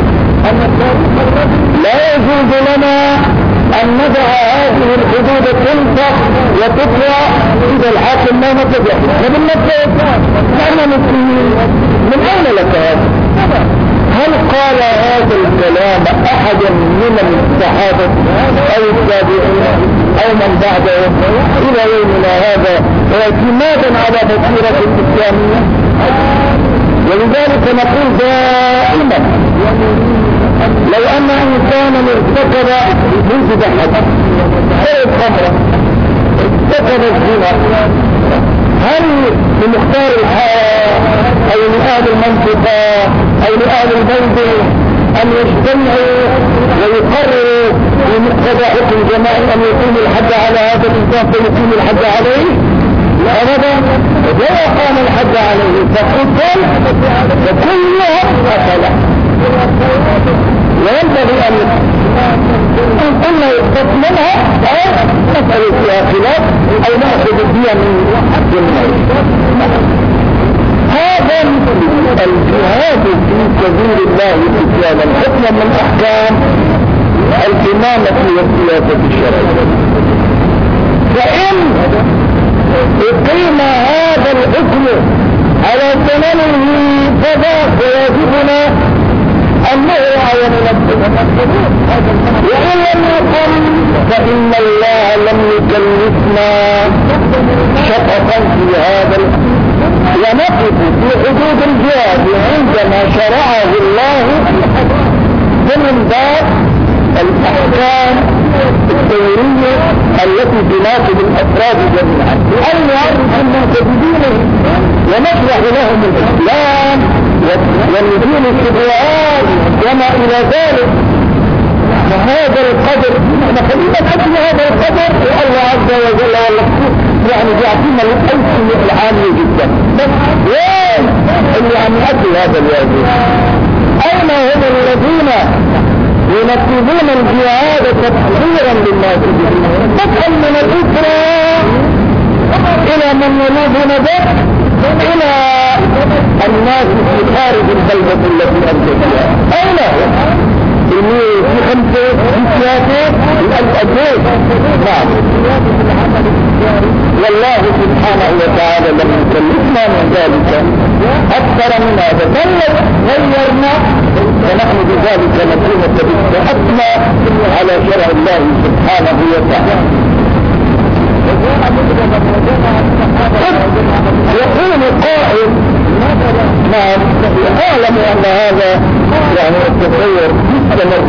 لا يجوز لنا أن نضع هذه الحدود تنفق وتطلع إذا الحاكم ما نتبع نحن نتبع نحن مسلمين من أين لك هذا؟ هل قال هذا الكلام أحد من الصحابة أو التابعين أو من بعدهم إلى يومنا هذا اعتمادا على بصيرة الإسلامية؟ ولذلك نقول دائما لو أن إنسانا ارتكب وجد حد شرب خمرة ارتكب الزنا هل لمختار الحياة أو لأهل المنطقة أو لأهل البلد أن يجتمعوا ويقرروا بمقتضى حكم جماعي أن يقيم الحد على هذا الإنسان فيقيم الحد عليه؟ لا أبدا. إذا قام الحد عليه فقتل فكلهم قتله. وينبغي أن قلنا يخطط منها أو نسأل فيها خلاف أو نأخذ فيها من حد الموت. هذا الجهاد في سبيل الله سبحانه حكما من أحكام الإمامة والسياسة الشرعية. فإن أقيم هذا الحكم على ثمنه فذا فيجبنا أنه وننبه. وإن لم يقم فإن الله لم يكلفنا شططا في هذا ونقف في حدود الجهاد عندما شرعه الله ضمن باب الأحكام الدورية التي تناسب الأفراد جميعا أن يعرف الناس بدينهم ونشرح لهم الإسلام ونزيل الشبهات وما إلى ذلك. فهذا القدر احنا خلينا نحكي هذا القدر والله عز وجل والله يعني يعطينا الأيسر العالي جدا. بس وين اللي عم يأتي هذا الواجب؟ أين هم الذين ينفذون الجهاد تطهيرا للناس بدءا من الإسراء إلى من ينوبون به إلى الناس في خارج البلدة التي أنت فيها؟ أين هم؟ في خمسة في ثلاثة الأبواب. نعم والله سبحانه وتعالى لم يكلفنا من ذلك أكثر من هذا، بل غيرنا ونحن بذلك نكون تبتأتنا على شرع الله سبحانه وتعالى. يقول قائل نعم أعلم أن هذا يعني التطور مستمر،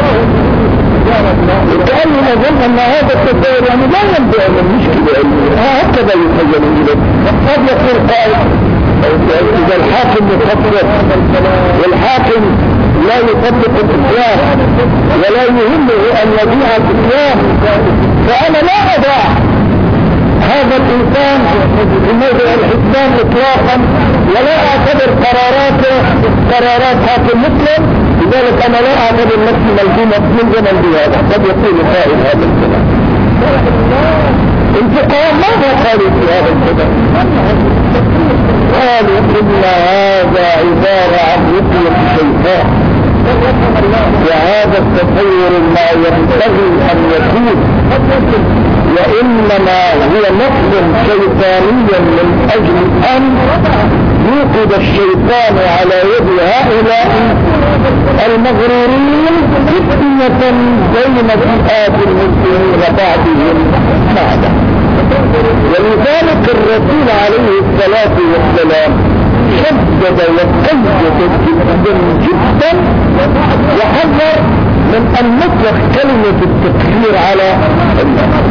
لأنه نظن أن هذا التطور يعني لا ينبع من مشكلة هكذا يتخيل إليه. قد يقول قائل إذا الحاكم يخطط والحاكم لا يطبق الإسلام ولا يهمه أن يبيع الإسلام، فأنا لا أضع هذا الإنسان في موضع الحكام إطلاقا ولا أعتبر قراراته قرارات حاكم مسلم، لذلك أنا لا أعتبر نفسي ملزومة ملزما بهذا. قد يقول قائل هذا الكلام. الفقهاء ماذا قالوا في هذا الكلام؟ قالوا إن هذا عبارة عن رقية الشيطان، وهذا التطور ما ينبغي أن يكون، وإنما هو نفس شيطانيا من أجل أن يوقد الشيطان على يد هؤلاء المغرورين فتنة بين فئات المسلمين بعضهم بعضا. ولذلك الرسول عليه الصلاة والسلام شدد وقيد جدا جدا وحذر من أن نطلق كلمة التكفير على الناس،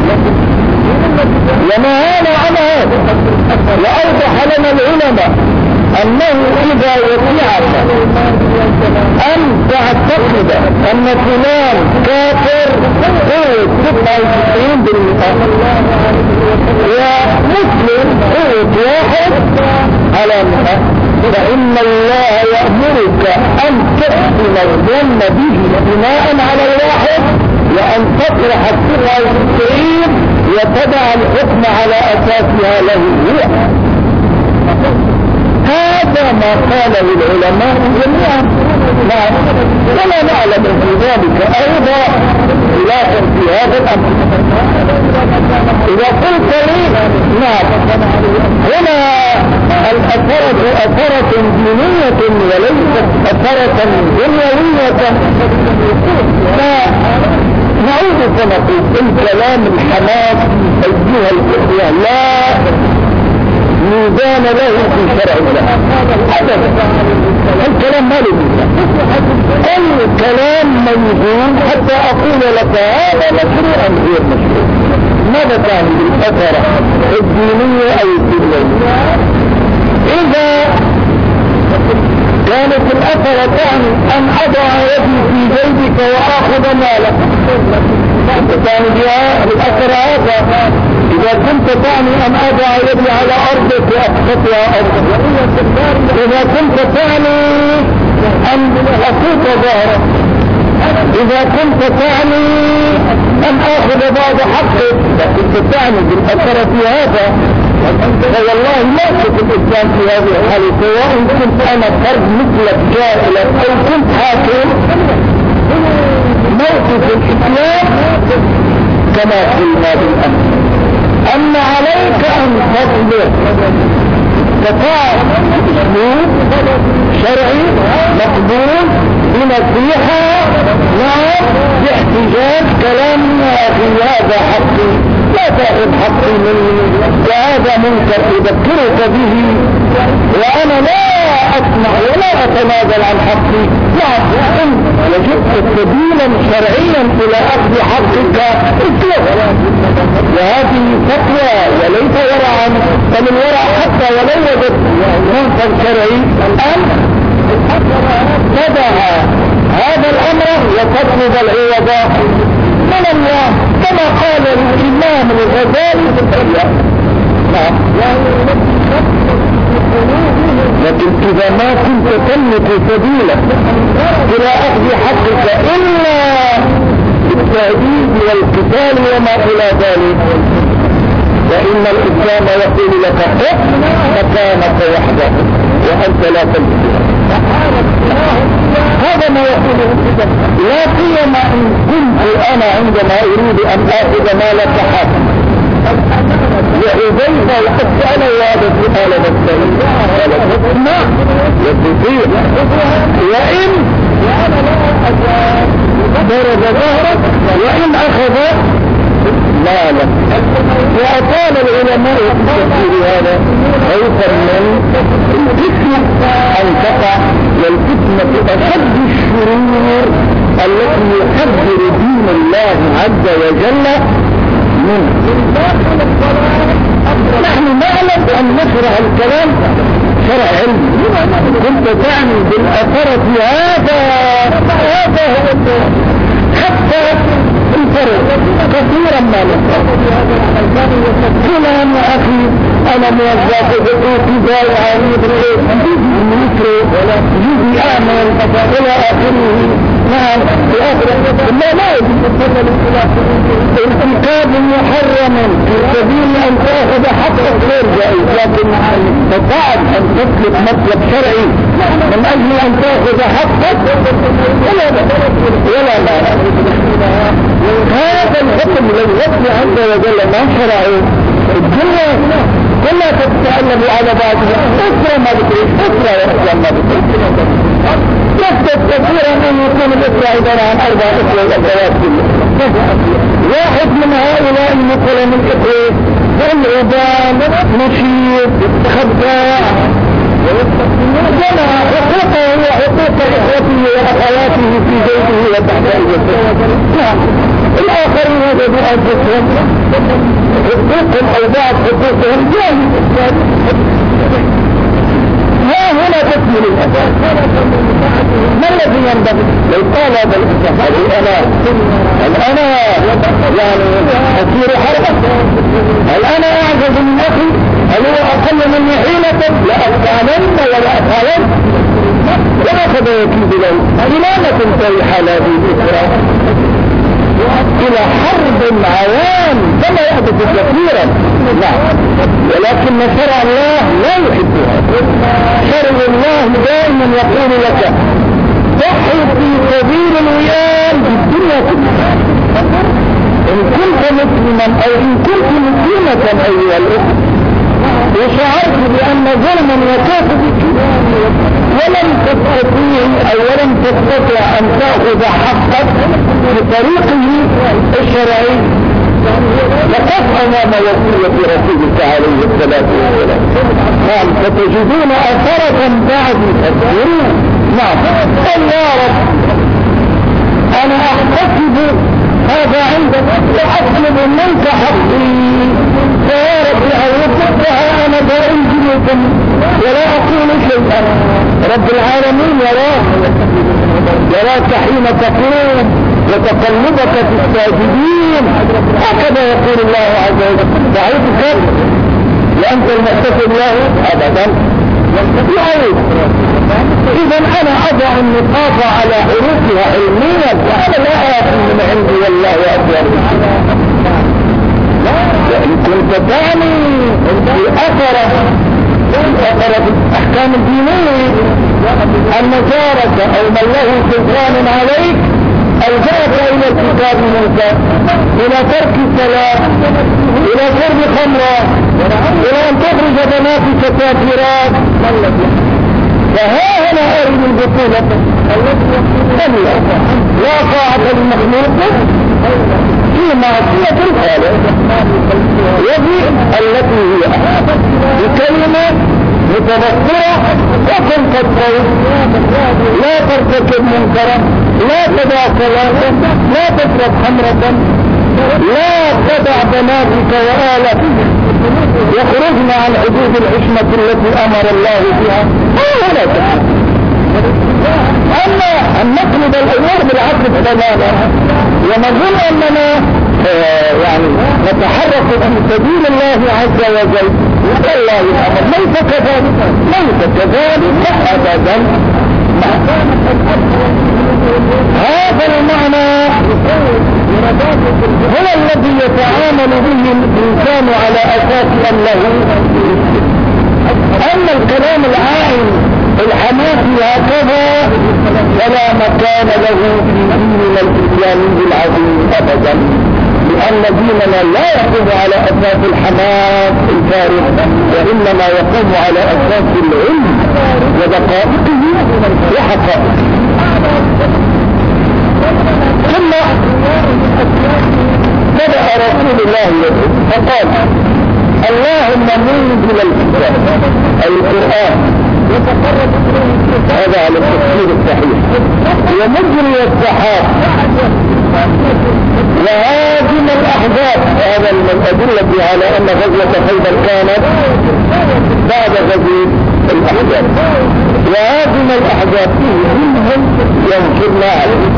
ونهانا عن هذا. وأوضح لنا العلماء أنه إذا وسعك أن تعتقد أن فلان كافر هو تسعة وتسعين بالمئة ومسلم هو واحد على مئة، فإن الله يأمرك أن تحسن الظن به بناء على الواحد وأن تطرح التسعة وتسعين وتدع الحكم على أساسها له هو. هذا ما قاله العلماء جميعا. نعم ولا نعلم في ذلك أيضا خلافا في هذا الأمر. إذا قلت لي نعم هنا الأثرة أثرة دينية وليست أثرة دنيوية، نعود فنقول الكلام الحماس أيها الإخوة لا ميزان له في شرع الله أبدا. الكلام ما له الكلام موزون حتى أقول لك هذا مشروع أم غير مشروع. ماذا تعني بالأثرة الدينية أو الدنيوية؟ إذا كانت الأثرة تعني أن أضع يدي في جيبك وآخذ مالك تعني بها الأثر هذا. إذا كنت تعني أن أضع يدي على أرضك وأسقطها أرضك، إذا كنت تعني أن أفوت ظهرك، إذا كنت تعني أن آخذ بعض حقك، كنت تعني بالأثر في هذا، فوالله لا أشوف الإسلام في هذه الحالة. سواء كنت أنا فرد مثلك جاهلا أو كنت حاكم، موقف الإسلام كما قلنا بالأمس أن عليك أن تطلق تفاعل أسلوب شرعي مقبول بنصيحة نعم باحتجاج كلام في هذا حقي لا تأخذ حقي مني وهذا منكر أذكرك به وأنا لا أسمع ولا أتنازل عن حقي. نعم وجدت سبيلا شرعيا إلى أخذ حقك اطلق، وهذه فتوى وليس ورعا، فمن ورع حتى ولو وجدت منكر شرعي الآن تدع هذا الامر وتطلب العوض من الله كما قال الامام الغزالي في الحياة. نعم. لكن اذا ما كنت تملك سبيلا الى اخذ حقك الا بالتهديد والقتال وما الى ذلك، فان الاسلام يقول لك خذ مكانك وحدك وانت لا تملك. هذا ما يقوله الكتاب، لا سيما ان كنت انا عندما اريد ان اخذ مالك حقا وحذيفه وقد سأل هذا السؤال بالسلام قال اسمع وتطيع وإن ضرب ظهرك وإن أخذ مالك. وأطال العلماء في تفسير هذا خوفا من الفتنة أن تقع، والفتنة أشد الشرور التي يحذر دين الله عز وجل منه. نحن نعلم أن نشرح الكلام شرع علمي، كنت تعني بالأثرة هذا هذا هو حتى الفرق كثيرا ما نفعل. فلان يا أخي أنا موظف بقوتي باي عريض ميكرو جيبي أعمل إلى آخره. نعم في آخر لا لا ارتكاب محرم في سبيل أن تأخذ حقك غير جائز، لكن تتعب أن تطلب مطلب شرعي من أجل أن تأخذ حقك ولا ولا لا. هذا الحكم الذي يطلع عز وجل ما شرعه الدنيا كلها تتقلب على بعضها. أسرى ما بتريد أسرى وأسرى ما بتريد. يثبت كثيرا أن يكون الأسرى عبارة عن أربع أسرى الأسرات كلها. واحد من هؤلاء المثل من الإخوة العبان نشيط خداع جمع حقوقه وحقوق إخوته وأخواته في بيته وتحت أيديه. نعم الآخرين وجدوا أنفسهم حقوقهم أو بعض حقوقهم جاهز. ها هنا تكمل الأساس. ما الذي ينبغي لو قال هذا الإنسان هل أنا هل أنا يعني أسير حربا، هل أنا أعجز من أخي، هل هو أقل مني حيلة لأفعلن ولا أفعلن وأخذ يكيد له. لماذا تنتهي حال هذه الإسراء إلى حرب عوام كما يحدث كثيرا؟ نعم، ولكن شرع الله لا يحبها. شرع الله دائما يقول لك ضحي في سبيل الويان في الدنيا كلها. إن كنت مسلما أو إن كنت مسلمة أيها الأخوة وشعرت بأن ظلما وكاف بك ولم تستطيع أو ولم تستطع أن تأخذ حقك بطريقه الشرعي لقف أمام وصية رسولك عليه الصلاة والسلام. قال فتجدون أثرة بعد تذكرون. نعم قال يا رب أنا أحتسب هذا عندك وأطلب منك حقي، فيا رب أوقفتها أنا بأنجلكم ولا أقول شيئا. رب العالمين يراك يراك حين تقوم وتقلبك في الساجدين، هكذا يقول الله عز وجل. دعيتك وأنت المحتسب له أبدا يعيد. إذا أنا أضع النقاط على حروفها علميا وأنا لا آخذ من عندي والله أكبر. وإن كنت تعني بأثرة أثرة الأحكام الدينية أن جارك أو من له سلطان عليك ألجأك إلى الكتاب موسى، إلى ترك الصلاة، إلى شرب خمرة، إلى أن تخرج بناتك كافرات، فها هنا أريد البطولة كلا لا طاعة للمخلوق في معصية الخالق. وهي التي هي بكلمة متبصرة وكن تطوي لا ترتكب منكرا، لا تدع صلاة، لا تشرب خمرة، لا تدع بناتك وآلك يخرجن عن حدود العصمة التي أمر الله بها. هنا تكون أما أن نطلب الأمور بالعدل تماما ونظن أننا آه يعني نتحرك في سبيل الله عز وجل، والله الأمر ليس كذلك، ليس كذلك أبدا. هذا المعنى هو الذي يتعامل به الإنسان على أساس أنه أما الكلام العام الحماسي هكذا فلا مكان له في ديننا الإسلامي العظيم أبدا، لأن ديننا لا يقوم على أساس الحماس الفارغ، وإنما يقوم على أساس العلم ودقائقه وحقائقه. ثم بدأ رسول الله يقول فقال اللهم منزل الكتاب أي القرآن، هذا على التفسير الصحيح، ومجري السحاب وهازم الأحزاب، هذا من الأدلة على أن غزوة خيبر كانت بعد غزوة الأحزاب، وهازم الأحزاب منهم ينصرنا عليه.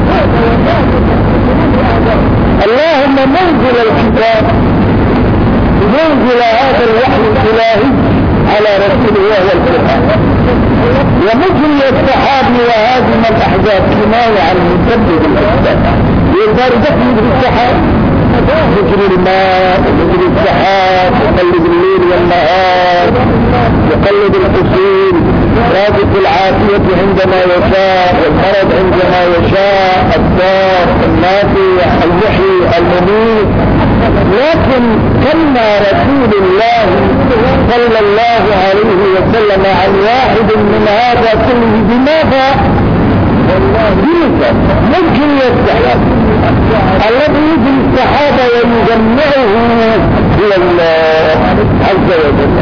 اللهم منزل الكتاب، منزل هذا الوحي الإلهي على رسوله وهو القرآن، ومجري السحاب وهازم الأحزاب كناية عن مسبب الأسباب، يقدر يدخل بالسحاب يجري الماء ويجري السحاب، يقلب الليل والنهار، يقلب الفصول، رازق العافية عندما يشاء والمرض عندما يشاء، الدار النافع المحيي المميت. لكن كما رسول الله صلى الله عليه وسلم عن واحد من هذا كله بماذا؟ جلسة مجري السحاب الذي يجري السحاب ويجمعه إلى الله عز وجل.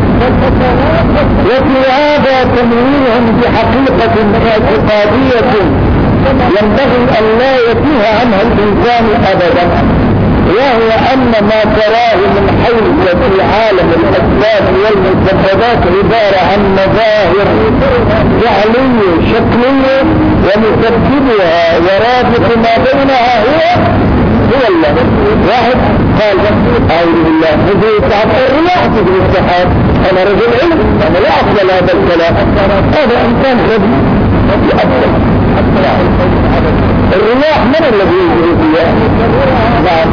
وفي هذا تنويه بحقيقة اعتقادية ينبغي أن لا يتيه عنها الإنسان أبدا، وهو أن ما تراه من حيث في عالم الأسباب والمسببات عبارة عن مظاهر جعلية شكلية، ومسببها ورابط ما بينها هو هو الله. واحد قال أعوذ بالله نزول سحاب، الرياح تجري السحاب، أنا رجل علم أنا لا أقبل هذا الكلام، هذا إنسان غبي يأبدأ. الرياح من الذي يجري فيها؟ نعم.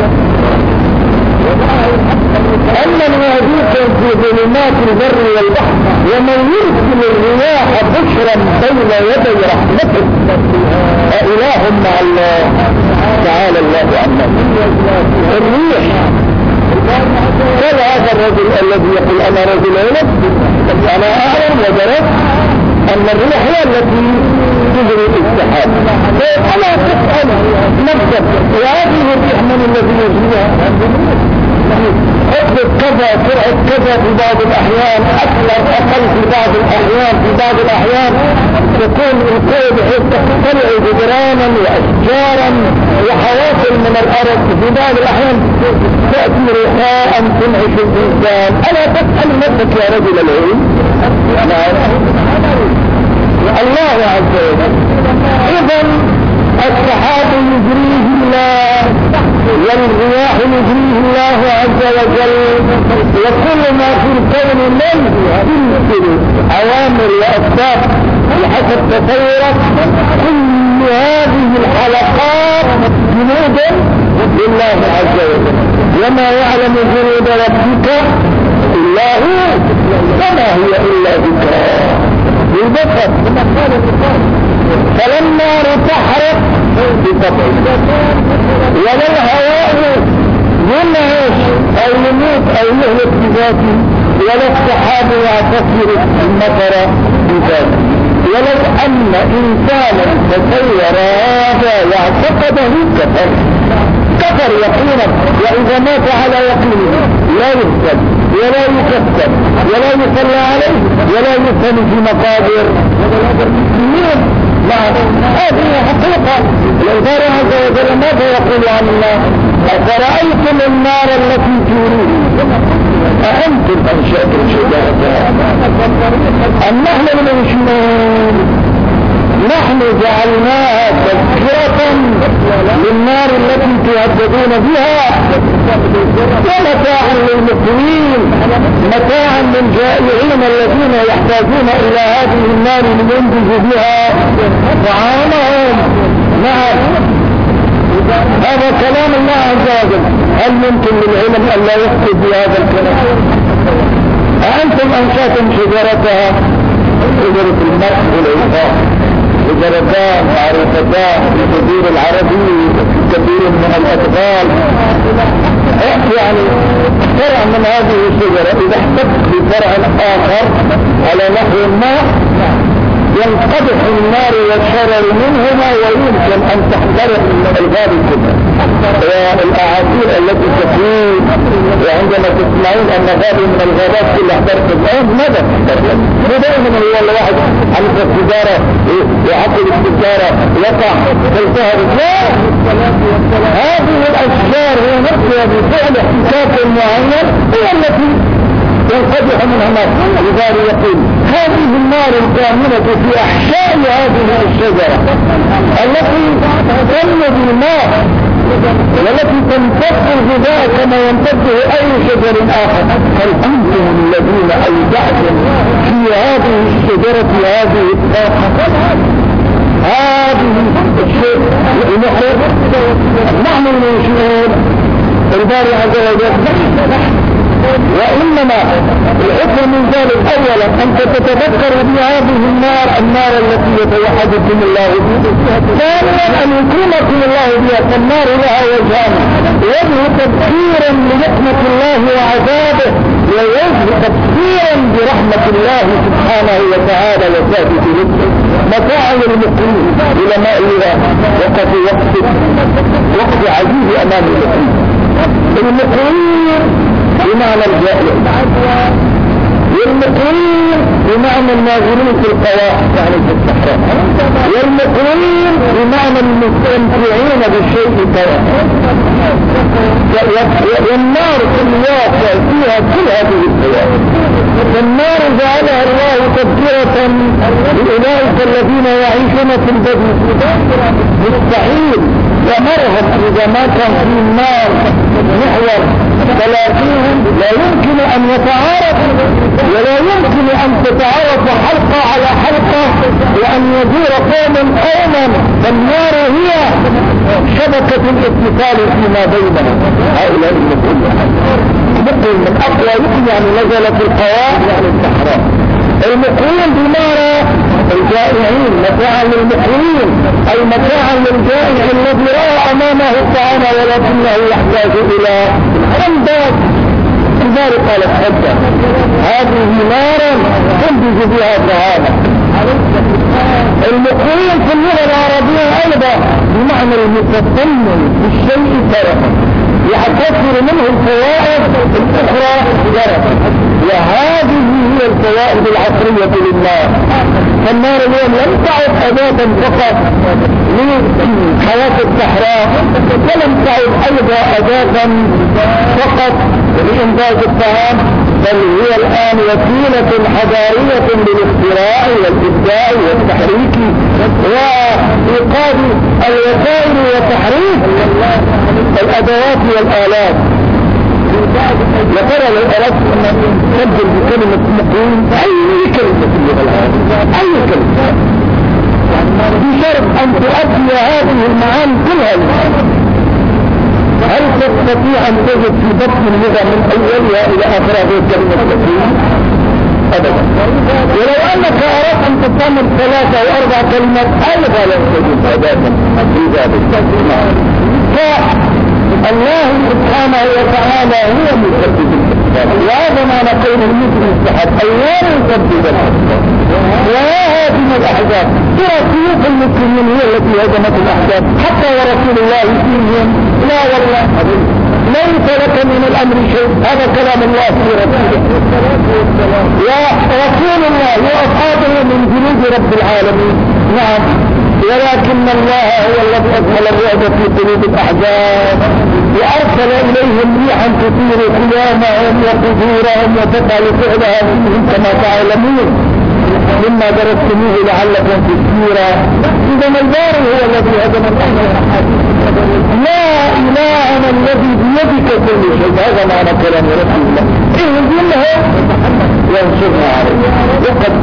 أما الواديك في ظلمات البر والبحر ومن يرسل الرياح بشرا بين يدي رحمته أإله مع الله تعالى الله عنا. الريح قال هذا الرجل الذي يقول أنا رجل علم، أنا أعلم ودرست أن الريح هي التي تجري السحاب، فألا تسأل نفسك وهذه الريح من الذي يجريها؟ اقلب كذا سرعة كذا في بعض الأحيان، أكثر أقل في بعض الأحيان، في بعض الأحيان تكون القوة بحيث تختلع جدرانا وأشجارا وحواصل من الأرض، في بعض الأحيان تأتي رخاء تنعش الإنسان. ألا تسأل نفسك يا رجل العلم؟ الله عز وجل. إذن السحاب يجريه الله والرياح يجريه الله عز وجل، وكل ما في الكون من يمثل عوامل وأسباب بحسب تصورك. كل هذه الحلقات جنود لله عز وجل، وما يعلم جنود ربك إلا هو، وما هي إلا ذكرى للبشر. فلما تحرق بطبعه ولا الهواء ينعش أو يموت أو يهلك بذاته، ولا السحاب يعتصر المطر بذاته، ولو أن إنسانا تصور هذا واعتقده كفر كفر يقينا، وإذا مات على يقينه لا يكتب ولا يكتب ولا يصلى عليه ولا يفهم في مقابر المسلمين. هذه حقيقة. الإنسان عز وجل ماذا يقول عن الله؟ أفرأيتم النار التي تورون أأنتم أنشأتم شجرتها أم نحن المنشئون نحن جعلناها تذكرة للنار التي تهددون بها ومتاعا للمقيمين، متاعا للجائعين الذين يحتاجون الى هذه النار لينجزوا بها طعامهم. نعم، هذا كلام الله عز وجل. هل يمكن للعلم ان لا يخطئ بهذا الكلام؟ أأنتم أنشأتم شجرتها؟ شجرة المرء والعقاب، شجرتان معروفتان في الجزيرة العربية كثير من الأطفال. يعني فرع من هذه الشجرة إذا احتك بفرع آخر على نحو ما ينقدح النار والشرر منهما ويمكن أن تحترق الغابة كلها. والأعاصير التي تكون وعندما تسمعون أن غابة من الغابات كلها احترقت الآن ماذا تحترق؟ دائما هو الواحد عن السجارة يعقل السجارة يقع تلتهب. لا، هذه الأشجار هي نفسها بفعل احتكاك معين هي التي ينقدح منها النار. لذلك يقول هذه النار الكامنة في أحشاء هذه الشجرة التي تنمو بالماء والتي تمتص الغذاء كما يمتصه أي شجر آخر. هل أنتم الذين أودعتم في هذه الشجرة هذه الطاقة هذه الشيء المحرق؟ نحن المنشئون الباري عز وجل. وإنما الحكم من ذلك أولا أنت تتذكر بهذه النار النار التي يتوحدكم الله بها. ثانيا أن يكرمكم الله بها، فالنار لها وجهان: وجه تذكيرا لنعمة الله وعذابه، ووجه تذكيرا برحمة الله سبحانه وتعالى وسادة رزقه. متاع للمقيم إلى ما إلى وقت وقت وقت عزيز أمام المقيم. المقيم بمعنى الجائع، والمقيم بمعنى الناظرين في القواعد يعني في الصحراء، والمقيم بمعنى المستمتعين بالشيء سواء. والنار في الواقع فيها كل هذه الفوائد. فالنار جعلها الله تذكرة لأولئك الذين يعيشون في البدو. مستحيل ومرهم إذا ما كان في النار محور ثلاثين لا يمكن أن يتعارف، ولا يمكن أن تتعارف حلقة على حلقة وأن يدور قوم قوما. فالنار هي شبكة الاتصال فيما بينهم. هؤلاء المسؤولين مقيم من أقوى يقيم يعني نزل في القواع يعني الصحراء. المقيم بمعنى الجائعين، متاعا للمقيم أي متاعا للجائع الذي رأى أمامه الطعام ولكنه يحتاج إلى أنبات. لذلك قال الحجة هذه نارا تنبذ بها طعاما. المقيم في اللغة العربية أيضا بمعنى المتضمن بالشيء تركا يعتبر منه الفوائد الأخرى درجة. وهذه هي الفوائد العصرية للنار. فالنار اليوم لم تعد أداة فقط لحياة الصحراء، ولم تعد أيضا أداة فقط لإنتاج الطعام، بل هي الآن وسيلة حضارية للاختراع والإبداع والتحريك وإيقاظ الوسائل وتحريك الأدوات والآلات. وترى لو أردت أن تبدل بكلمة مقيم أي كلمة في اللغة العربية، أي كلمة، بشرط أن تؤدي هذه المعاني كلها. هل تستطيع أن تجد في بطن اللغة من أولها إلى آخرها كلمة مقيم؟ أبدا. ولو أنك أردت أن تستعمل ثلاثة أو أربع كلمات أيضا لن تجد أداة في ذلك. الله سبحانه وتعالى هو مسبب الأسباب، وهذا ما نقول المسلم السحب أيام يسبب الأسباب. ويا هادم الأحزاب ترى سيوف المسلمين هي التي هدمت الأحزاب حتى ورسول الله فيهم. لا والله ليس لك من الأمر شيء، هذا كلام الله في رسوله. ورسول الله وأصحابه من جنود رب العالمين. نعم، ولكن الله هو الذي أدخل الرعب في قلوب الأحزاب وأرسل إليهم ريحا تطير قيامهم وقدورهم وتفعل فعلها فيهم كما تعلمون. مما درستموه لعلكم في السيرة. إذا الباري هو الذي هدم الأحاديث. لا إلهنا الذي بيدك كل شيء. هذا معنى كلام رسول الله. اهزمه وانصرنا عليه. وقد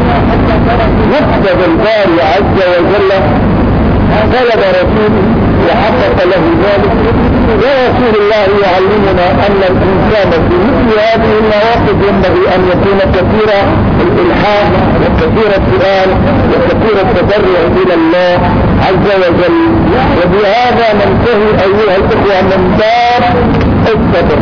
وفد الباري عز وجل طلب رسوله وحقق له ذلك. ورسول الله يعلمنا أن الإنسان في مثل هذه المواقف ينبغي أن يكون كثير الإلحاح وكثير السؤال وكثير التضرع إلى الله عز وجل. وبهذا ننتهي أيها الإخوة من باب الصبر.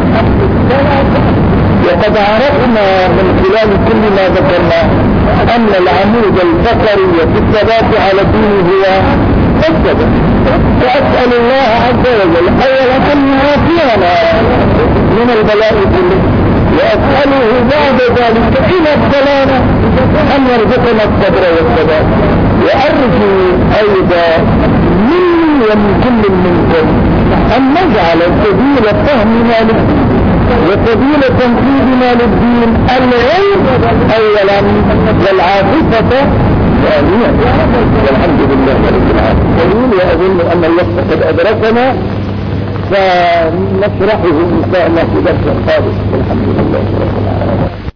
وقد عرفنا من خلال كل ما ذكرنا أن العمود الفقري في الثبات على الدين هو الصبر. وأسأل الله عز وجل أولا أن يعافينا من البلاء كله، وأسأله بعد ذلك إلى السلامة أن يرزقنا الصبر والثبات. وأرجو أيضا مني ومن كل منكم أن نجعل سبيل فهمنا للدين وسبيل تنفيذنا للدين العلم أولا والعاطفة ثانيا. والحمد لله رب العالمين. وأظن أن الوقت قد أدركنا فنشرحه إن شاء الله في درس خالص. والحمد لله رب العالمين.